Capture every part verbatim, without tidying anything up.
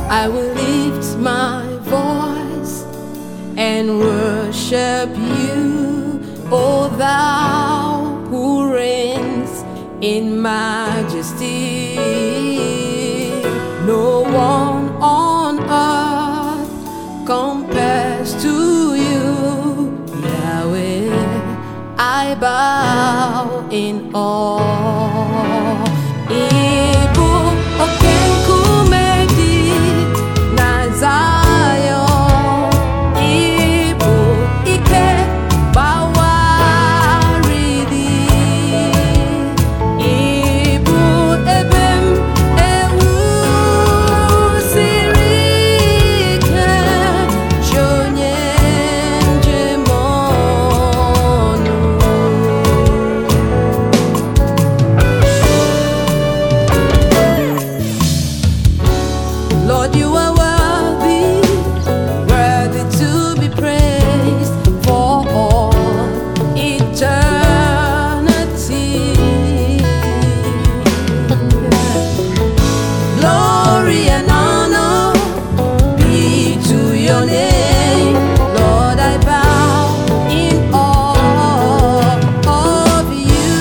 I will lift my voice and worship you, O thou who reigns in majesty. No one on earth compares to you, Yahweh. I bow in awe. Ibu oke nkume dị na Zion, Ibu ike gbawarịrị, Ibu ebe m ewusiri ike, chi onye njem ọnụ. Lord, you are worthy, worthy to be praised for all eternity. Glory and honor be to your name. Lord, I bow in awe of you.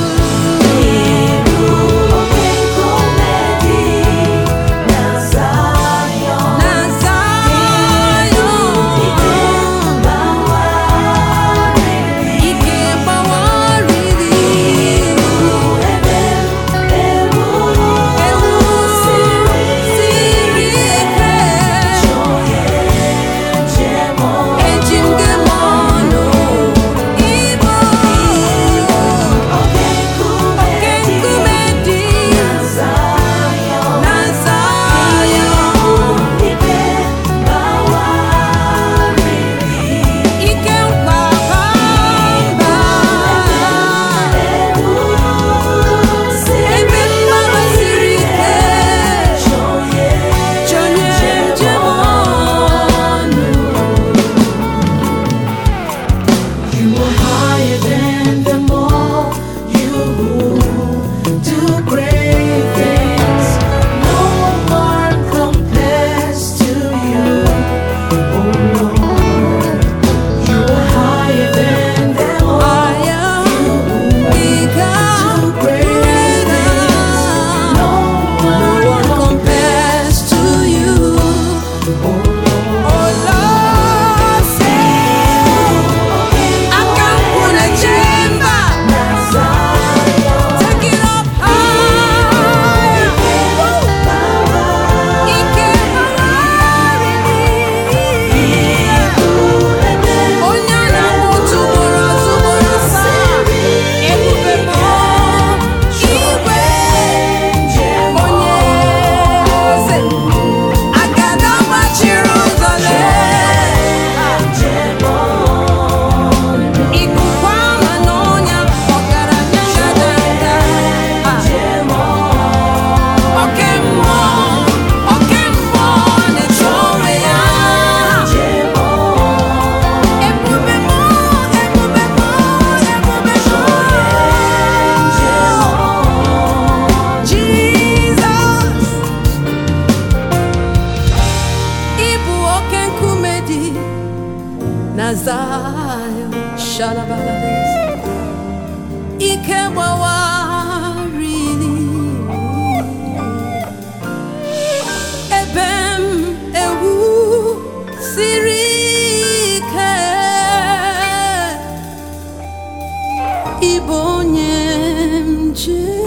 Zion, Shalabalades, Ike wawarili, Ebem ewu sirike, Ibonye mje.